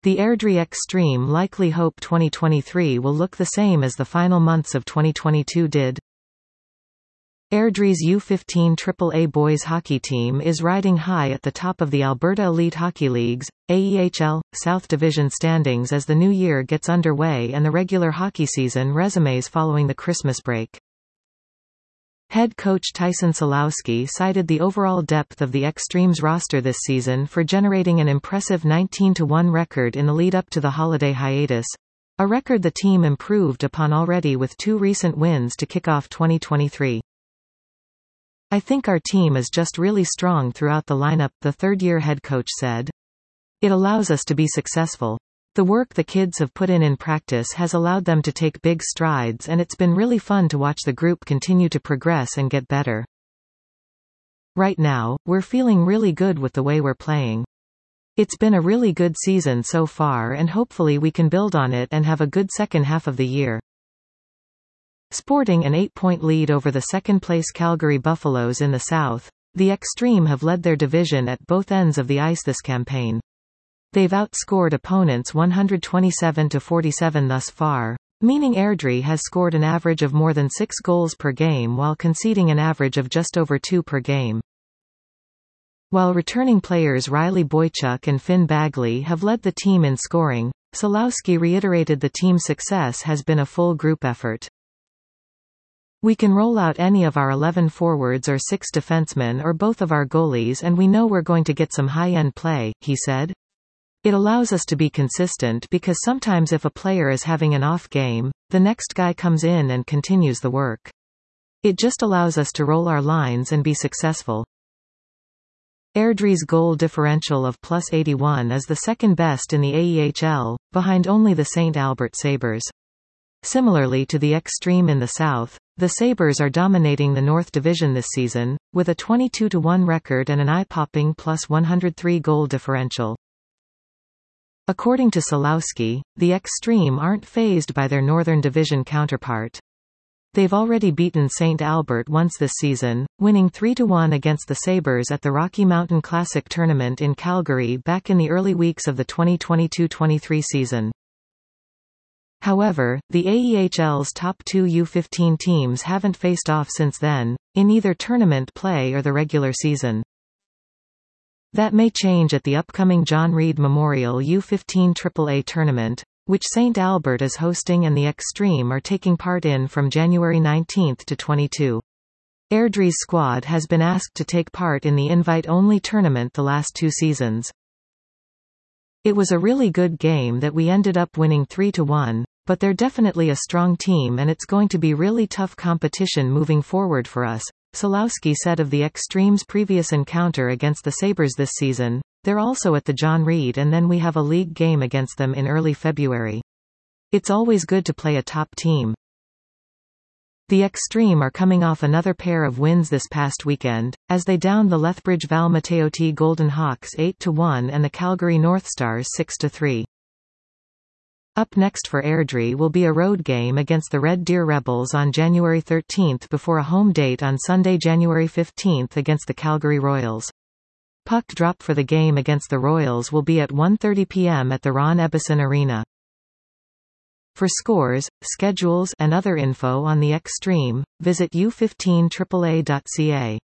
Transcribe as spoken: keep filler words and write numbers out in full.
The Airdrie Extreme likely hope twenty twenty-three will look the same as the final months of twenty twenty-two did. Airdrie's U fifteen triple A boys hockey team is riding high at the top of the Alberta Elite Hockey League's, A E H L, South Division standings as the new year gets underway and the regular hockey season resumes following the Christmas break. Head coach Tyson Salowski cited the overall depth of the Extreme's roster this season for generating an impressive nineteen to one record in the lead-up to the holiday hiatus, a record the team improved upon already with two recent wins to kick off twenty twenty-three. "I think our team is just really strong throughout the lineup," the third-year head coach said. "It allows us to be successful. The work the kids have put in in practice has allowed them to take big strides, and it's been really fun to watch the group continue to progress and get better. Right now, we're feeling really good with the way we're playing. It's been a really good season so far, and hopefully we can build on it and have a good second half of the year." Sporting an eight-point lead over the second-place Calgary Buffaloes in the South, the Extreme have led their division at both ends of the ice this campaign. They've outscored opponents one hundred twenty-seven to forty-seven thus far, meaning Airdrie has scored an average of more than six goals per game while conceding an average of just over two per game. While returning players Riley Boychuk and Finn Bagley have led the team in scoring, Salowski reiterated the team's success has been a full group effort. "We can roll out any of our eleven forwards or six defensemen or both of our goalies, and we know we're going to get some high-end play," he said. "It allows us to be consistent because sometimes if a player is having an off game, the next guy comes in and continues the work. It just allows us to roll our lines and be successful." Airdrie's goal differential of plus eighty-one is the second best in the A E H L, behind only the Saint Albert Sabres. Similarly to the Extreme in the South, the Sabres are dominating the North Division this season, with a twenty-two to one record and an eye-popping plus one hundred three goal differential. According to Salowski, the Extreme aren't fazed by their Northern Division counterpart. They've already beaten Saint Albert once this season, winning three to one against the Sabres at the Rocky Mountain Classic tournament in Calgary back in the early weeks of the twenty twenty-two twenty-three season. However, the A E H L's top two U fifteen teams haven't faced off since then, in either tournament play or the regular season. That may change at the upcoming John Reed Memorial U fifteen triple A tournament, which Saint Albert is hosting and the Extreme are taking part in from January nineteenth to twenty-second. Airdrie's squad has been asked to take part in the invite-only tournament the last two seasons. "It was a really good game that we ended up winning three to one, but they're definitely a strong team and it's going to be really tough competition moving forward for us," Salowski said of the Extreme's previous encounter against the Sabres this season. "They're also at the John Reed and then we have a league game against them in early February. It's always good to play a top team." The Extreme are coming off another pair of wins this past weekend, as they downed the Lethbridge Val Mateo Golden Hawks eight to one and the Calgary North Stars six to three. Up next for Airdrie will be a road game against the Red Deer Rebels on January thirteenth before a home date on Sunday, January fifteenth against the Calgary Royals. Puck drop for the game against the Royals will be at one thirty p m at the Ron Ebbison Arena. For scores, schedules, and other info on the Extreme, visit u fifteen triple a dot c a.